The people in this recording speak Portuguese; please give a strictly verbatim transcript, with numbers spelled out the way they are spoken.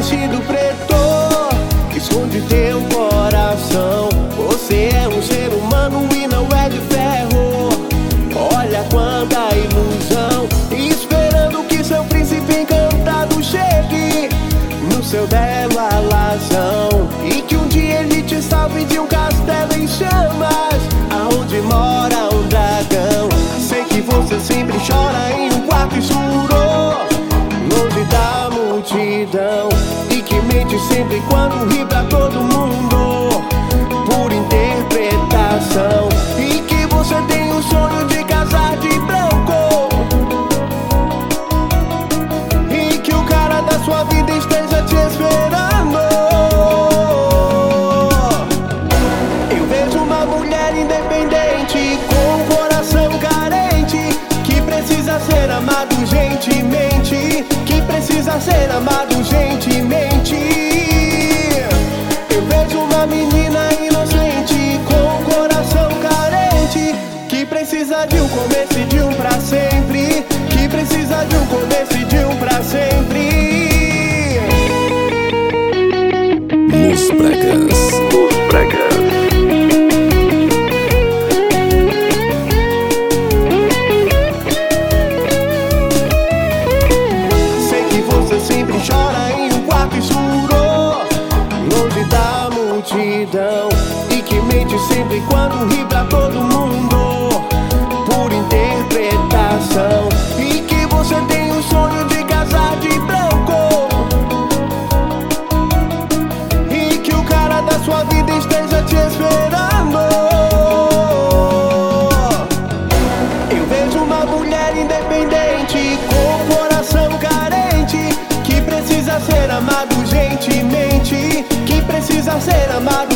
vestido preto esconde teu coração. Você é um ser humano e não é de ferro. Olha quanta ilusão, esperando que seu príncipe encantado chegue no seu belo alazão, e que um dia ele te salve de um castelo em chamas, aonde mora um dragão. Sei que você sempre chora em um quarto escuro, longe da multidão, e que mente sempre quando ri pra todo mundo, por interpretação. E que você tem o sonho de casar de branco, e que o cara da sua vida esteja te esperando. Eu vejo uma mulher independente, com um coração carente, que precisa ser amado gentilmente, que precisa ser amado gentilmente. Eu vejo uma menina inocente, com um coração carente, que precisa de um começo e de um pra sempre, que precisa de um começo e de um pra sempre. Los Bregas, Los Bregas. Sei que você sempre chora em um quarto escuro, longe da multidão, e que mente sempre quando ri pra todo mundo, por interpretação. E que você tem o sonho de casar de branco, e que o cara da sua vida esteja te esperando. Eu vejo uma mulher independente, com um coração carente, que precisa ser amado gentilmente, que precisa ser amado